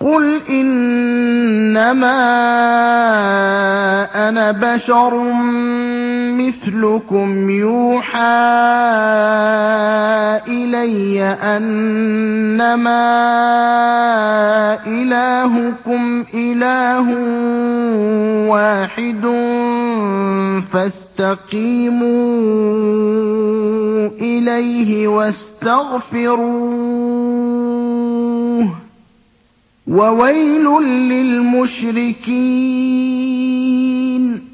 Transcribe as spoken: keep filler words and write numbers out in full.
قُلْ إِنَّمَا أَنَا بَشَرٌ مِّثْلُكُمْ يُوحَىٰ إِلَيَّ أَنَّمَا إِلَٰهُكُمْ إِلَٰهٌ وَاحِدٌ فَاسْتَقِيمُوا إِلَيْهِ وَاسْتَغْفِرُوهُ ۗ وَوَيْلٌ لِّلْمُشْرِكِينَ